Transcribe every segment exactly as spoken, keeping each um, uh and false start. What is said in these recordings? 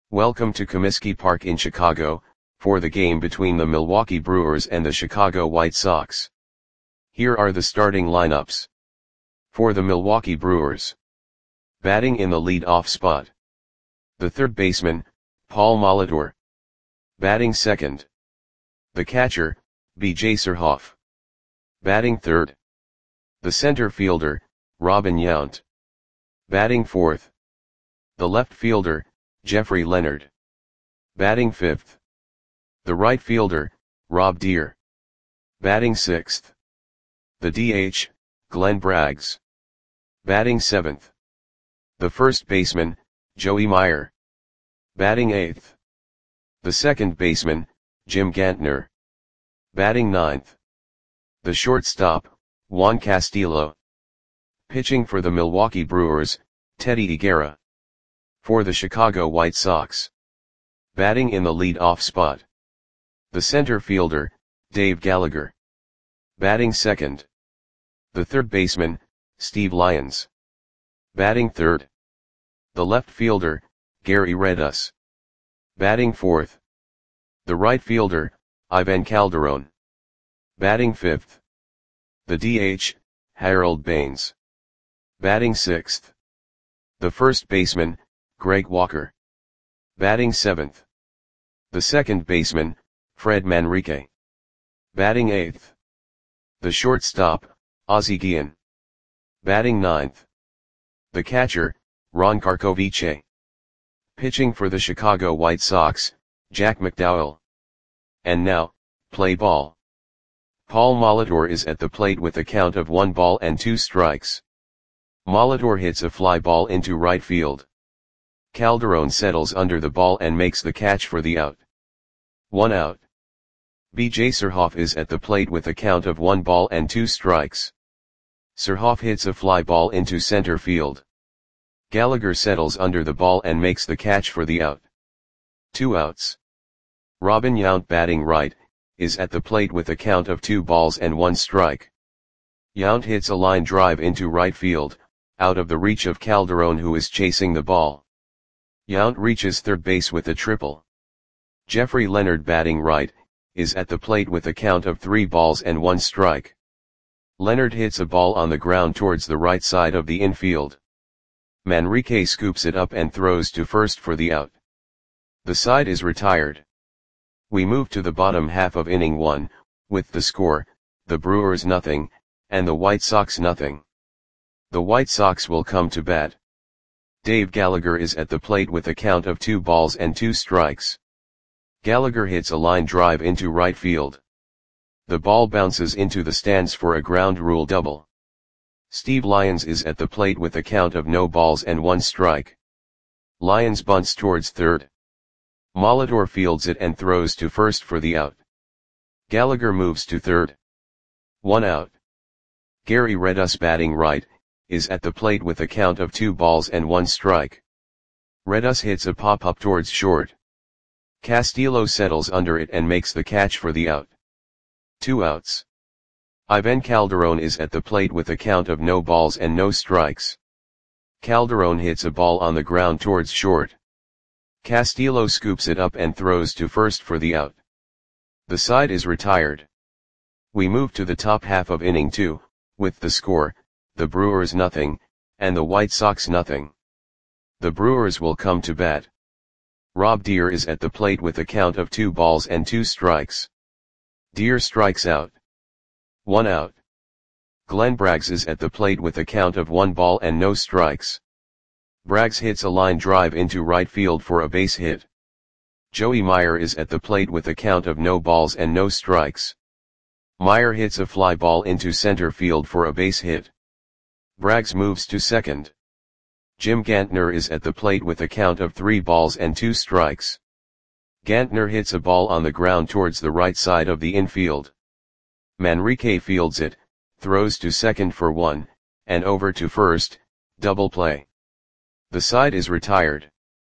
Welcome to Comiskey Park in Chicago, for the game between the Milwaukee Brewers and the Chicago White Sox. Here are the starting lineups. For the Milwaukee Brewers. Batting in the lead-off spot. The third baseman, Paul Molitor. Batting second. The catcher, B J Surhoff. Batting third. The center fielder, Robin Yount. Batting fourth. The left fielder, Jeffrey Leonard. Batting fifth. The right fielder, Rob Deer. Batting sixth. The D H, Glenn Braggs. Batting seventh. The first baseman, Joey Meyer. Batting eighth. The second baseman, Jim Gantner. Batting ninth. The shortstop, Juan Castillo. Pitching for the Milwaukee Brewers, Teddy Higuera. For the Chicago White Sox. Batting in the lead-off spot. The center fielder, Dave Gallagher. Batting second. The third baseman, Steve Lyons. Batting third. The left fielder, Gary Redus. Batting fourth. The right fielder, Ivan Calderon. Batting fifth. The D H, Harold Baines. Batting sixth. The first baseman, Greg Walker. Batting seventh. The second baseman, Fred Manrique. Batting eighth. The shortstop, Ozzie Guillen. Batting ninth. The catcher, Ron Karkovice. Pitching for the Chicago White Sox, Jack McDowell. And now, play ball. Paul Molitor is at the plate with a count of one ball and two strikes. Molitor hits a fly ball into right field. Calderon settles under the ball and makes the catch for the out. One out. B J Surhoff is at the plate with a count of one ball and two strikes. Surhoff hits a fly ball into center field. Gallagher settles under the ball and makes the catch for the out. Two outs. Robin Yount, batting right, is at the plate with a count of two balls and one strike. Yount hits a line drive into right field, out of the reach of Calderon, who is chasing the ball. Yount reaches third base with a triple. Jeffrey Leonard, batting right, is at the plate with a count of three balls and one strike. Leonard hits a ball on the ground towards the right side of the infield. Manrique scoops it up and throws to first for the out. The side is retired. We move to the bottom half of inning one, with the score, the Brewers nothing, and the White Sox nothing. The White Sox will come to bat. Dave Gallagher is at the plate with a count of two balls and two strikes. Gallagher hits a line drive into right field. The ball bounces into the stands for a ground rule double. Steve Lyons is at the plate with a count of no balls and one strike. Lyons bunts towards third. Molitor fields it and throws to first for the out. Gallagher moves to third. One out. Gary Redus, batting right, is at the plate with a count of two balls and one strike. Redus hits a pop-up towards short. Castillo settles under it and makes the catch for the out. Two outs. Ivan Calderon is at the plate with a count of no balls and no strikes. Calderon hits a ball on the ground towards short. Castillo scoops it up and throws to first for the out. The side is retired. We move to the top half of inning two, with the score, the Brewers nothing, and the White Sox nothing. The Brewers will come to bat. Rob Deer is at the plate with a count of two balls and two strikes. Deer strikes out. One out. Glenn Braggs is at the plate with a count of one ball and no strikes. Braggs hits a line drive into right field for a base hit. Joey Meyer is at the plate with a count of no balls and no strikes. Meyer hits a fly ball into center field for a base hit. Braggs moves to second. Jim Gantner is at the plate with a count of three balls and two strikes. Gantner hits a ball on the ground towards the right side of the infield. Manrique fields it, throws to second for one, and over to first, double play. The side is retired.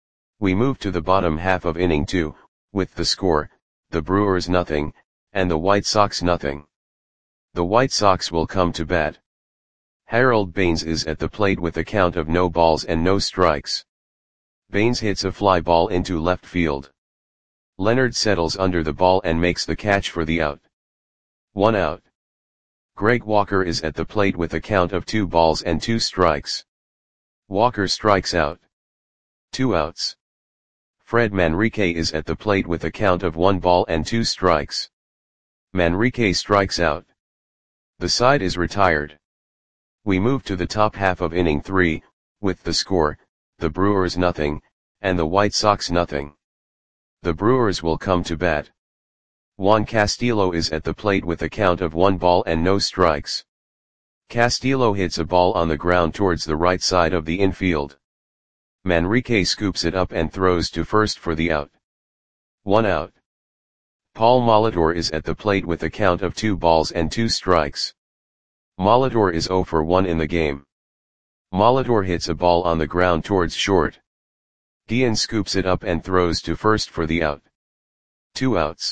We move to the bottom half of inning two, with the score, the Brewers nothing, and the White Sox nothing. The White Sox will come to bat. Harold Baines is at the plate with a count of no balls and no strikes. Baines hits a fly ball into left field. Leonard settles under the ball and makes the catch for the out. One out. Greg Walker is at the plate with a count of two balls and two strikes. Walker strikes out. Two outs. Fred Manrique is at the plate with a count of one ball and two strikes. Manrique strikes out. The side is retired. We move to the top half of inning three, with the score, the Brewers nothing, and the White Sox nothing. The Brewers will come to bat. Juan Castillo is at the plate with a count of one ball and no strikes. Castillo hits a ball on the ground towards the right side of the infield. Manrique scoops it up and throws to first for the out. One out. Paul Molitor is at the plate with a count of two balls and two strikes. Molitor is zero for one in the game. Molitor hits a ball on the ground towards short. Guillen scoops it up and throws to first for the out. Two outs.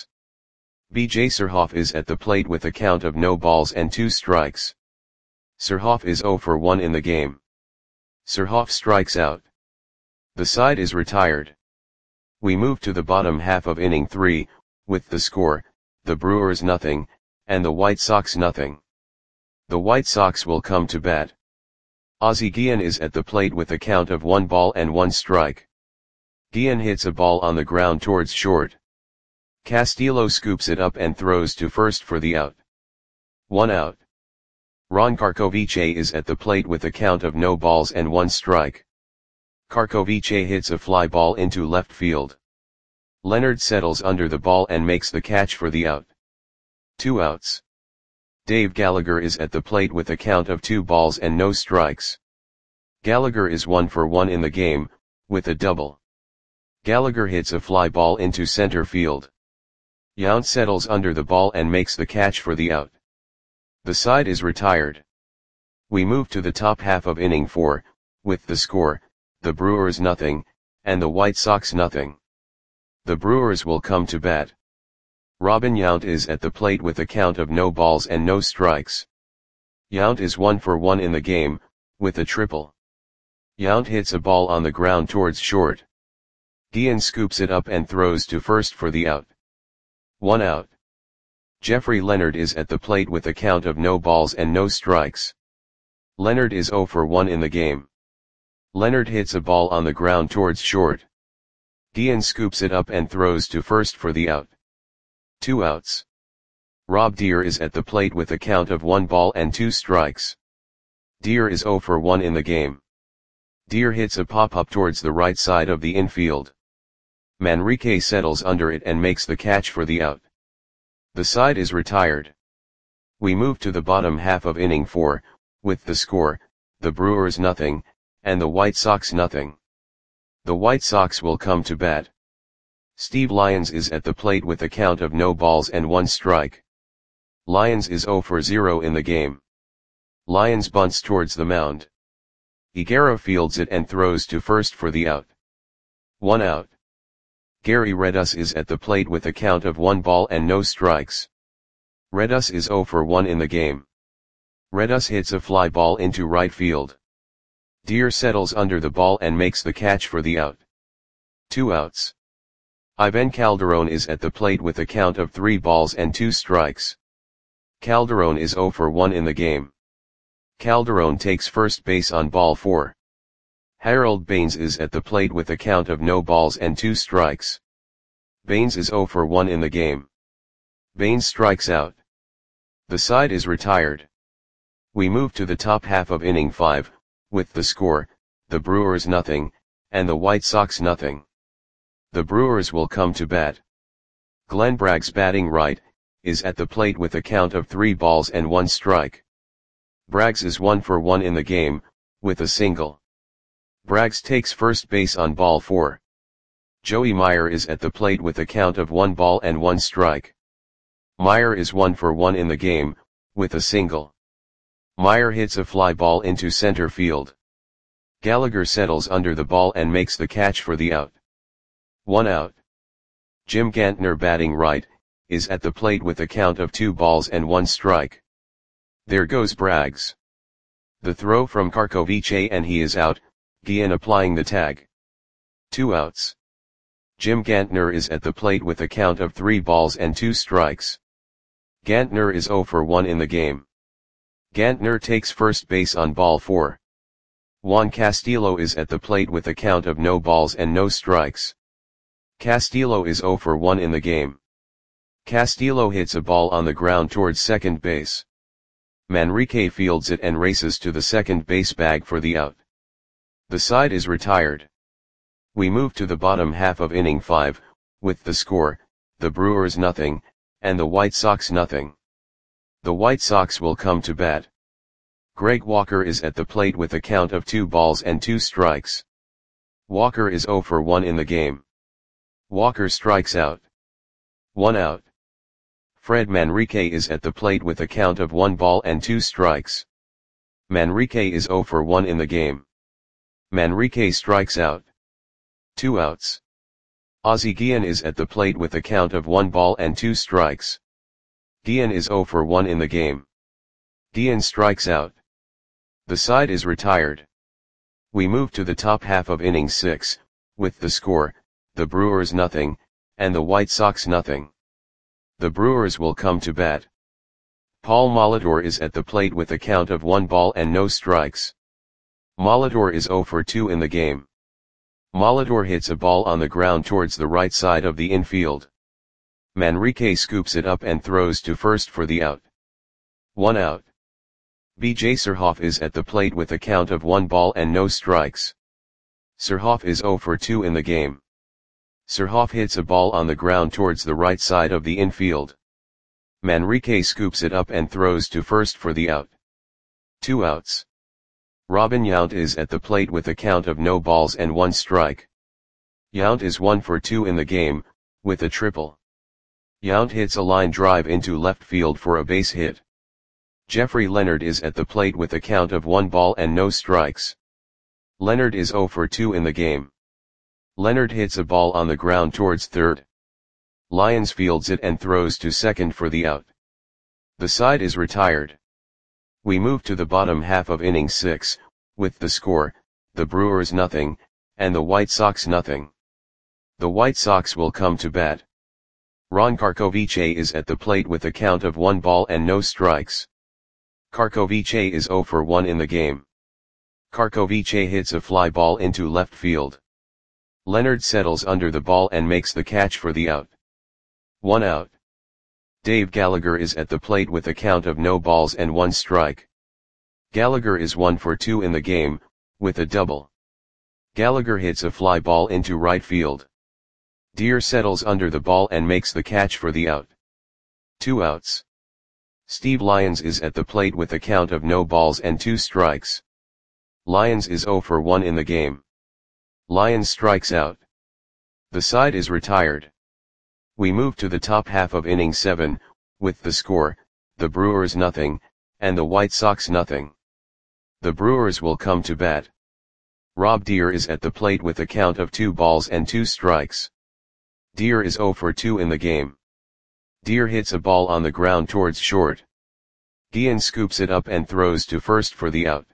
B J Surhoff is at the plate with a count of no balls and two strikes. Surhoff is zero for one in the game. Surhoff strikes out. The side is retired. We move to the bottom half of inning three, with the score, the Brewers nothing, and the White Sox nothing. The White Sox will come to bat. Ozzie Guillen is at the plate with a count of one ball and one strike. Guillen hits a ball on the ground towards short. Castillo scoops it up and throws to first for the out. One out. Ron Karkovice is at the plate with a count of no balls and one strike. Karkovice hits a fly ball into left field. Leonard settles under the ball and makes the catch for the out. Two outs. Dave Gallagher is at the plate with a count of two balls and no strikes. Gallagher is one for one in the game, with a double. Gallagher hits a fly ball into center field. Yount settles under the ball and makes the catch for the out. The side is retired. We move to the top half of inning four, with the score, the Brewers nothing, and the White Sox nothing. The Brewers will come to bat. Robin Yount is at the plate with a count of no balls and no strikes. Yount is one for one in the game, with a triple. Yount hits a ball on the ground towards short. Guillen scoops it up and throws to first for the out. One out. Jeffrey Leonard is at the plate with a count of no balls and no strikes. Leonard is zero for one in the game. Leonard hits a ball on the ground towards short. Guillen scoops it up and throws to first for the out. Two outs. Rob Deer is at the plate with a count of one ball and two strikes. Deer is zero for one in the game. Deer hits a pop-up towards the right side of the infield. Manrique settles under it and makes the catch for the out. The side is retired. We move to the bottom half of inning four, with the score, the Brewers nothing, and the White Sox nothing. The White Sox will come to bat. Steve Lyons is at the plate with a count of no balls and one strike. Lyons is zero for zero in the game. Lyons bunts towards the mound. Higuera fields it and throws to first for the out. One out. Gary Redus is at the plate with a count of one ball and no strikes. Redus is zero for one in the game. Redus hits a fly ball into right field. Deer settles under the ball and makes the catch for the out. Two outs. Ivan Calderon is at the plate with a count of three balls and two strikes. Calderon is zero for one in the game. Calderon takes first base on ball four. Harold Baines is at the plate with a count of no balls and two strikes. Baines is zero for one in the game. Baines strikes out. The side is retired. We move to the top half of inning five, with the score, the Brewers nothing, and the White Sox nothing. The Brewers will come to bat. Glenn Braggs batting right, is at the plate with a count of three balls and one strike. Braggs is one for one in the game, with a single. Braggs takes first base on ball four. Joey Meyer is at the plate with a count of one ball and one strike. Meyer is one for one in the game, with a single. Meyer hits a fly ball into center field. Gallagher settles under the ball and makes the catch for the out. One out. Jim Gantner batting right, is at the plate with a count of two balls and one strike. There goes Braggs. The throw from Karkovice and he is out, Guillen applying the tag. Two outs. Jim Gantner is at the plate with a count of three balls and two strikes. Gantner is oh for one in the game. Gantner takes first base on ball four. Juan Castillo is at the plate with a count of no balls and no strikes. Castillo is oh for one in the game. Castillo hits a ball on the ground towards second base. Manrique fields it and races to the second base bag for the out. The side is retired. We move to the bottom half of inning five, with the score, the Brewers nothing, and the White Sox nothing. The White Sox will come to bat. Greg Walker is at the plate with a count of two balls and two strikes. Walker is oh for one in the game. Walker strikes out. One out. Fred Manrique is at the plate with a count of one ball and two strikes. Manrique is oh for one in the game. Manrique strikes out. Two outs. Ozzie Guillen is at the plate with a count of one ball and two strikes. Guillen is oh for one in the game. Guillen strikes out. The side is retired. We move to the top half of inning six, with the score, the Brewers nothing, and the White Sox nothing. The Brewers will come to bat. Paul Molitor is at the plate with a count of one ball and no strikes. Molitor is oh for two in the game. Molitor hits a ball on the ground towards the right side of the infield. Manrique scoops it up and throws to first for the out. One out. B J Surhoff is at the plate with a count of one ball and no strikes. Surhoff is oh for two in the game. Surhoff hits a ball on the ground towards the right side of the infield. Manrique scoops it up and throws to first for the out. Two outs. Robin Yount is at the plate with a count of no balls and one strike. Yount is one for two in the game, with a triple. Yount hits a line drive into left field for a base hit. Jeffrey Leonard is at the plate with a count of one ball and no strikes. Leonard is oh for two in the game. Leonard hits a ball on the ground towards third. Lyons fields it and throws to second for the out. The side is retired. We move to the bottom half of inning six, with the score, the Brewers nothing, and the White Sox nothing. The White Sox will come to bat. Ron Karkovice is at the plate with a count of one ball and no strikes. Karkovice is oh for one in the game. Karkovice hits a fly ball into left field. Leonard settles under the ball and makes the catch for the out. One out. Dave Gallagher is at the plate with a count of no balls and one strike. Gallagher is one for two in the game, with a double. Gallagher hits a fly ball into right field. Deer settles under the ball and makes the catch for the out. Two outs. Steve Lyons is at the plate with a count of no balls and two strikes. Lyons is oh for one in the game. Lyons strikes out. The side is retired. We move to the top half of inning seven, with the score, the Brewers nothing, and the White Sox nothing. The Brewers will come to bat. Rob Deer is at the plate with a count of two balls and two strikes. Deer is oh for two in the game. Deer hits a ball on the ground towards short. Guillen scoops it up and throws to first for the out.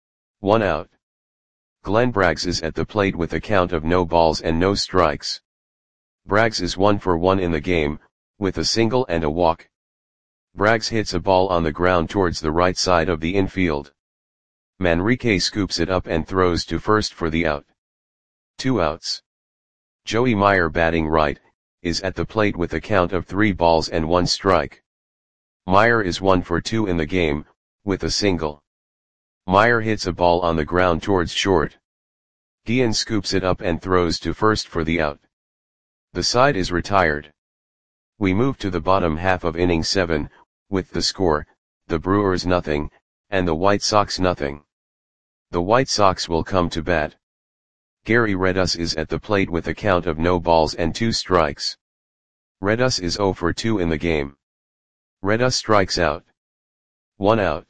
One out. Glenn Braggs is at the plate with a count of no balls and no strikes. Braggs is one for one in the game, with a single and a walk. Braggs hits a ball on the ground towards the right side of the infield. Manrique scoops it up and throws to first for the out. Two outs. Joey Meyer, batting right, is at the plate with a count of three balls and one strike. Meyer is one for two in the game, with a single. Meyer hits a ball on the ground towards short. Guillen scoops it up and throws to first for the out. The side is retired. We move to the bottom half of inning seven, with the score, the Brewers nothing, and the White Sox nothing. The White Sox will come to bat. Gary Redus is at the plate with a count of no balls and two strikes. Redus is oh for two in the game. Redus strikes out. One out.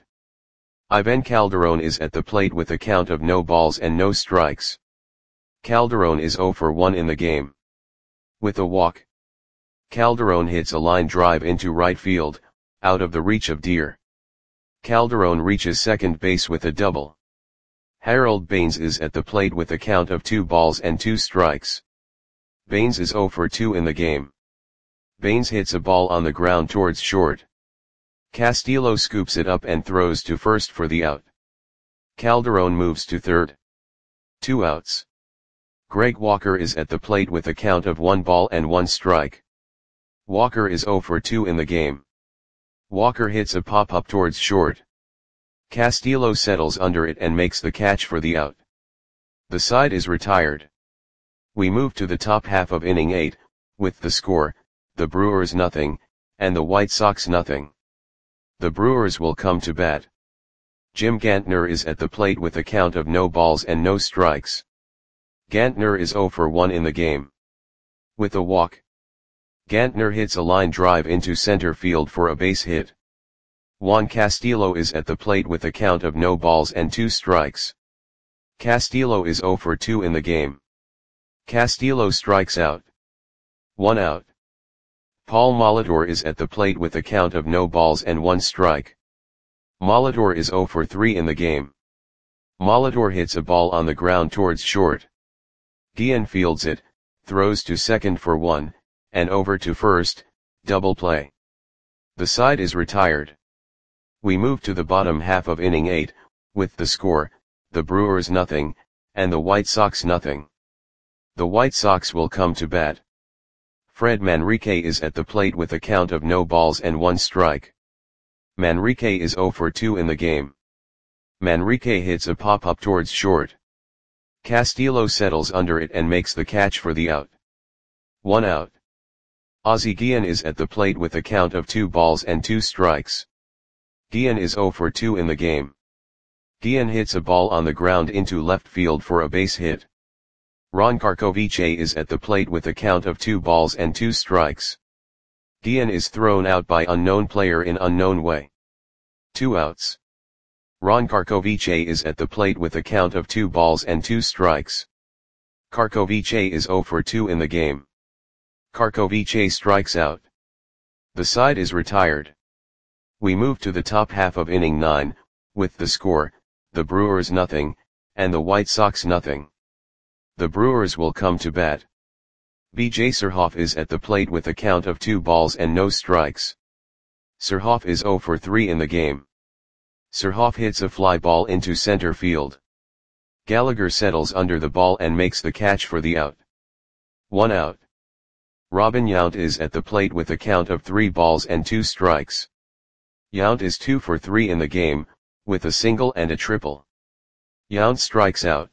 Ivan Calderon is at the plate with a count of no balls and no strikes. Calderon is oh for one in the game. With a walk. Calderon hits a line drive into right field, out of the reach of Deer. Calderon reaches second base with a double. Harold Baines is at the plate with a count of two balls and two strikes. Baines is zero for two in the game. Baines hits a ball on the ground towards short. Castillo scoops it up and throws to first for the out. Calderon moves to third. Two outs. Greg Walker is at the plate with a count of one ball and one strike. Walker is zero for two in the game. Walker hits a pop-up towards short. Castillo settles under it and makes the catch for the out. The side is retired. We move to the top half of inning eight, with the score, the Brewers nothing, and the White Sox nothing. The Brewers will come to bat. Jim Gantner is at the plate with a count of no balls and no strikes. Gantner is zero for one in the game. With a walk. Gantner hits a line drive into center field for a base hit. Juan Castillo is at the plate with a count of no balls and two strikes. Castillo is zero for two in the game. Castillo strikes out. One out. Paul Molitor is at the plate with a count of no balls and one strike. Molitor is zero for three in the game. Molitor hits a ball on the ground towards short. Guillen fields it, throws to second for one, and over to first, double play. The side is retired. We move to the bottom half of inning eight, with the score, the Brewers nothing, and the White Sox nothing. The White Sox will come to bat. Fred Manrique is at the plate with a count of no balls and one strike. Manrique is zero for two in the game. Manrique hits a pop-up towards short. Castillo settles under it and makes the catch for the out. One out. Ozzie Guillen is at the plate with a count of two balls and two strikes. Guillen is zero for two in the game. Guillen hits a ball on the ground into left field for a base hit. Ron Karkovice is at the plate with a count of two balls and two strikes. Guillen is thrown out by unknown player in unknown way. Two outs. Ron Karkovice is at the plate with a count of two balls and two strikes. Karkovice is zero for two in the game. Karkovice strikes out. The side is retired. We move to the top half of inning nine, with the score, the Brewers nothing, and the White Sox nothing. The Brewers will come to bat. B J Surhoff is at the plate with a count of two balls and no strikes. Surhoff is zero for three in the game. Surhoff hits a fly ball into center field. Gallagher settles under the ball and makes the catch for the out. One out. Robin Yount is at the plate with a count of three balls and two strikes. Yount is two for three in the game, with a single and a triple. Yount strikes out.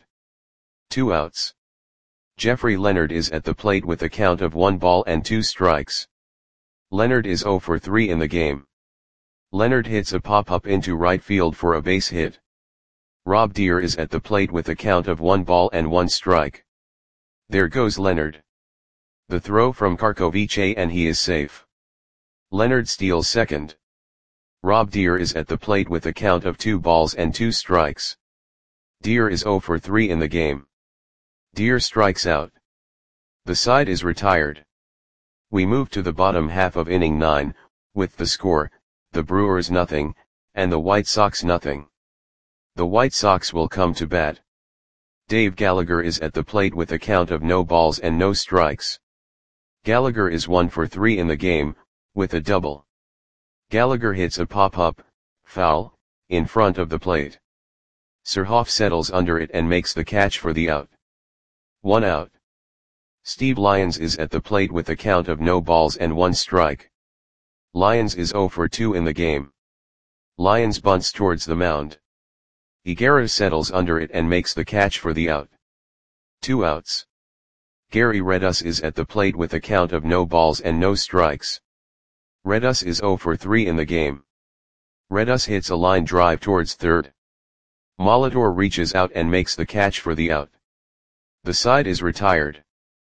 Two outs. Jeffrey Leonard is at the plate with a count of one ball and two strikes. Leonard is zero for three in the game. Leonard hits a pop-up into right field for a base hit. Rob Deere is at the plate with a count of one ball and one strike. There goes Leonard. The throw from Karkovice and he is safe. Leonard steals second. Rob Deere is at the plate with a count of two balls and two strikes. Deere is zero for three in the game. Deere strikes out. The side is retired. We move to the bottom half of inning nine, with the score, the Brewers nothing, and the White Sox nothing. The White Sox will come to bat. Dave Gallagher is at the plate with a count of no balls and no strikes. Gallagher is one for three in the game, with a double. Gallagher hits a pop-up, foul, in front of the plate. Surhoff settles under it and makes the catch for the out. One out. Steve Lyons is at the plate with a count of no balls and one strike. Lyons is zero for two in the game. Lyons bunts towards the mound. Higuera settles under it and makes the catch for the out. Two outs. Gary Redus is at the plate with a count of no balls and no strikes. Redus is zero for three in the game. Redus hits a line drive towards third. Molitor reaches out and makes the catch for the out. The side is retired.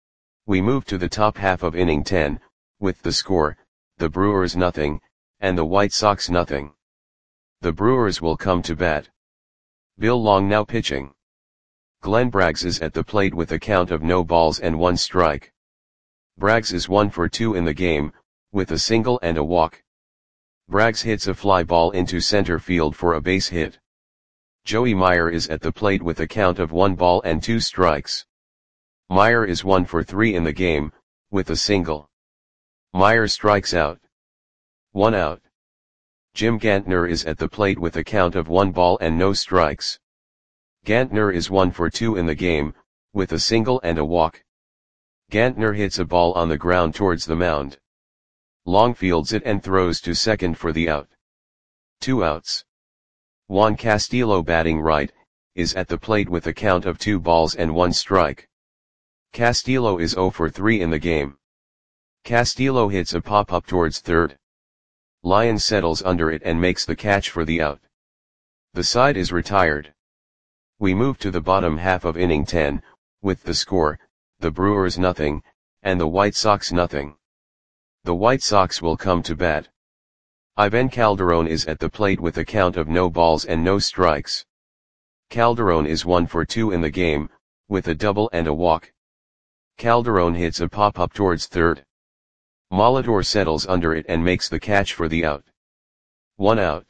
We move to the top half of inning ten, with the score, the Brewers nothing, and the White Sox nothing. The Brewers will come to bat. Bill Long now pitching. Glenn Braggs is at the plate with a count of no balls and one strike. Braggs is one for two in the game, with a single and a walk. Braggs hits a fly ball into center field for a base hit. Joey Meyer is at the plate with a count of one ball and two strikes. Meyer is one for three in the game, with a single. Meyer strikes out. One out. Jim Gantner is at the plate with a count of one ball and no strikes. Gantner is one for two in the game, with a single and a walk. Gantner hits a ball on the ground towards the mound. Long fields it and throws to second for the out. Two outs. Juan Castillo, batting right, is at the plate with a count of two balls and one strike. Castillo is zero for three in the game. Castillo hits a pop-up towards third. Lyon settles under it and makes the catch for the out. The side is retired. We move to the bottom half of inning ten, with the score, the Brewers nothing, and the White Sox nothing. The White Sox will come to bat. Ivan Calderon is at the plate with a count of no balls and no strikes. Calderon is one for two in the game, with a double and a walk. Calderon hits a pop-up towards third. Molitor settles under it and makes the catch for the out. One out.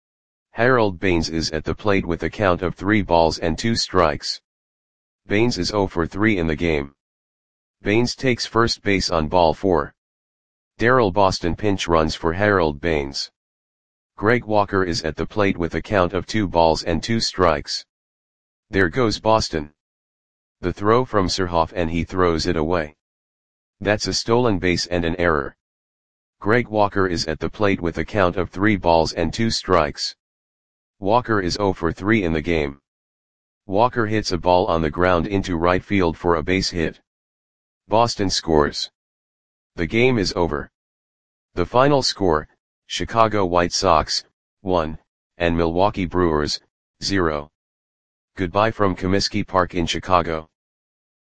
Harold Baines is at the plate with a count of three balls and two strikes. Baines is zero for three in the game. Baines takes first base on ball four. Darrell Boston pinch runs for Harold Baines. Greg Walker is at the plate with a count of two balls and two strikes. There goes Boston. The throw from Surhoff and he throws it away. That's a stolen base and an error. Greg Walker is at the plate with a count of three balls and two strikes. Walker is zero for three in the game. Walker hits a ball on the ground into right field for a base hit. Boston scores. The game is over. The final score, Chicago White Sox, one, and Milwaukee Brewers, zero. Goodbye from Comiskey Park in Chicago.